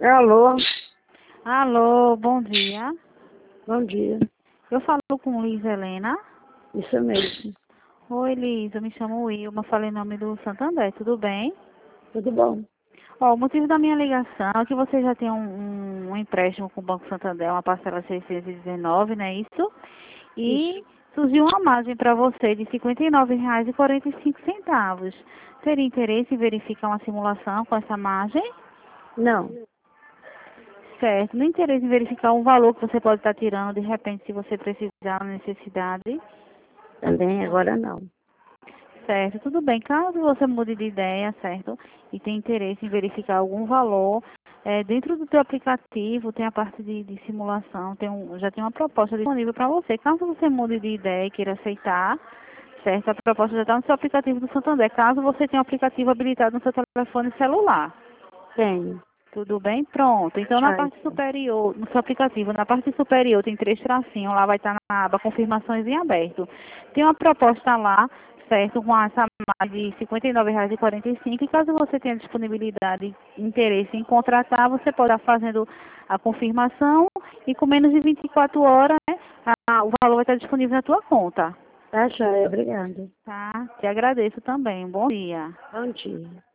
Alô, Alô, bom dia. bom dia. Eu falo com Liz Helena. Isso mesmo. Oi, Liz, eu me chamo Wilma, falei em nome do Santander, tudo bem? Tudo bom? Ó, o motivo da minha ligação é que você já tem um empréstimo com o Banco Santander, uma parcela 619, não é isso? Isso. E surgiu uma margem para você de R$ 59,45. Teria interesse em verificar uma simulação com essa margem? Não, Certo. No interesse em verificar o valor que você pode estar tirando, de repente, se você precisar, necessidade. também agora não. Certo, tudo bem. Caso você mude de ideia, certo, e tenha interesse em verificar algum valor, dentro do teu aplicativo tem a parte de simulação, já tem uma proposta disponível para você. Caso você mude de ideia e queira aceitar, certo, a proposta já está no seu aplicativo do Santander. Caso você tenha o aplicativo habilitado no seu telefone celular. Tenho. Tudo bem? Pronto. Então, na Já parte está. superior, no seu aplicativo, na parte superior tem 3 tracinhos, lá vai estar na aba confirmações em aberto. Tem uma proposta lá, certo, com essa mais de R$ 59,45 e caso você tenha disponibilidade e interesse em contratar, você pode estar fazendo a confirmação e com menos de 24 horas, né, o valor vai estar disponível na tua conta. Tá, joia. Obrigada. Tá? Te agradeço também. Bom dia. Bom dia.